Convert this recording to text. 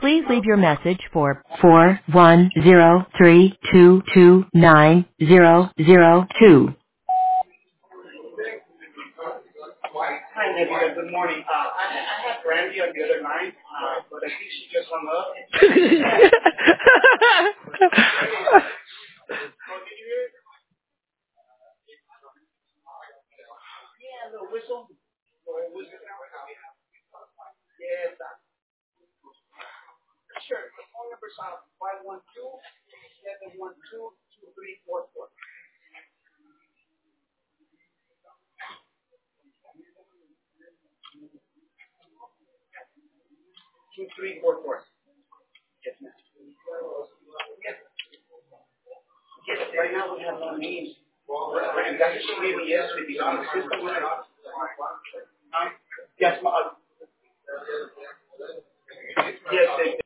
Please leave your message for 41032290002. Hi, Nebula. Good morning. I have Brandy on the other line, but I think she just hung up. Oh, did you hear it? Yeah, the whistle. The whistle sound. Yes. Sure. The phone number is 512-712-2344. 2344. Yes, ma'am. Yes. Yes, right now we have no names. And that's just maybe yesterday because the system was not. Yes, yes,